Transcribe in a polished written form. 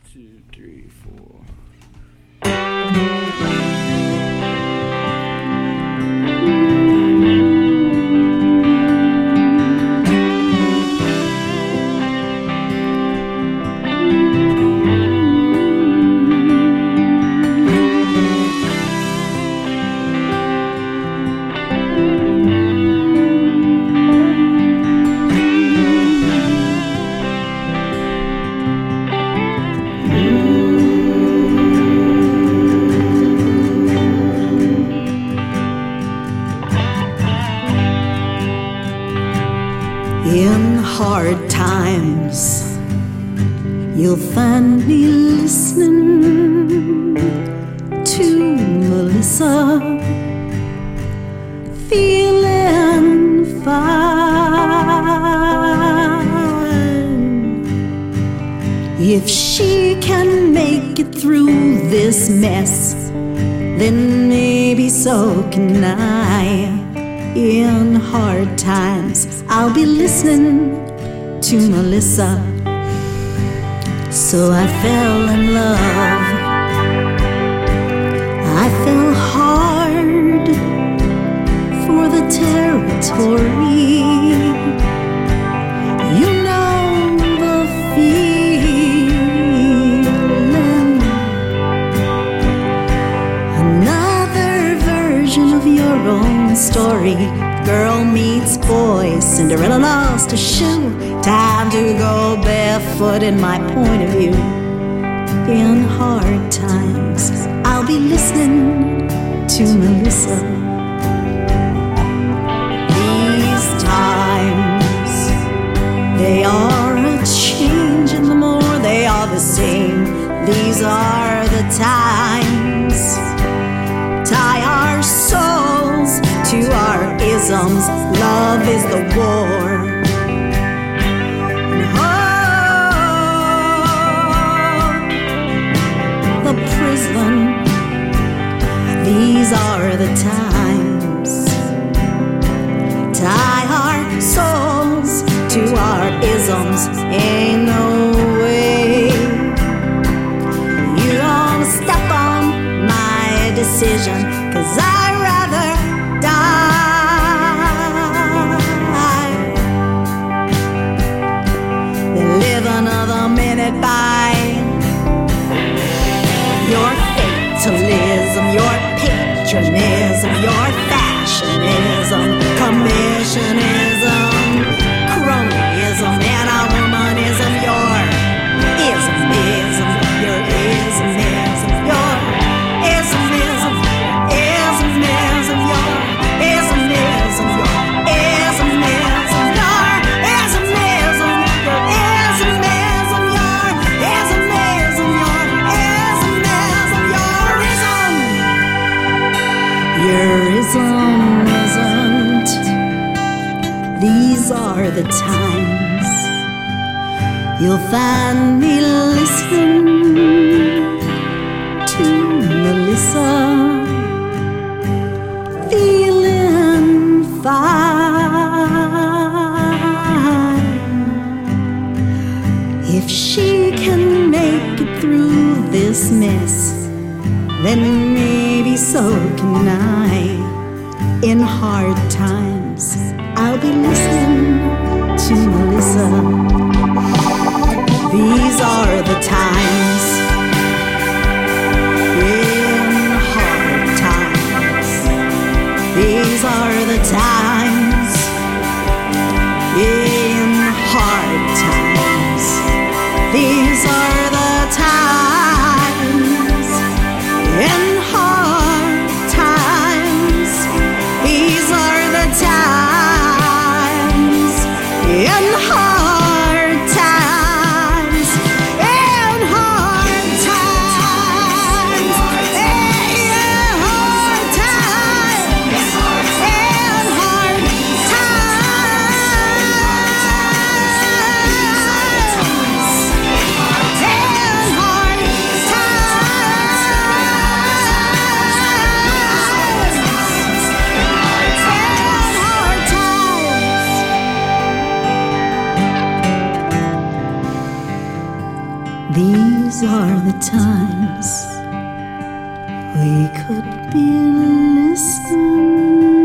2, 3, 4. In hard times, you'll find me listening to Melissa, feeling fine. If she can make it through this mess, then maybe so can I. In hard times, I'll be listening to Melissa. So I fell in love. I fell hard for the territory. You know the feeling. Another version of your own story. Girl meets boy, Cinderella lost a shoe. Time to go barefoot in my point of view. In hard times, I'll be listening to Melissa. These times, they are a change, and the more they are the same. These are the times. Tie our souls to our isms. Love is the war. The prison. These are the times. Tie our souls to our isms. Ain't no way you gonna step on my decision, 'cause I'd rather die than live another minute by your fatalism, your patronism, your fashionism, commissionism, cronyism, and a womanism, your ismism, your ismism, your ismism, ismism, your ismism, your ismism, your ismism, your ismism, your ismism, your ismism, your ism isn't. These are the times. You'll find me listening to Melissa, feeling fine. If she can make it through this mess, then maybe so can I. In hard times, I'll be listening to Melissa. These are the times. In hard times, these are the times. In hard times, these are the times. In hard times, these are the times. In hard times, in hard times, in hard times, in hard times, in hard These are the times we could be listening.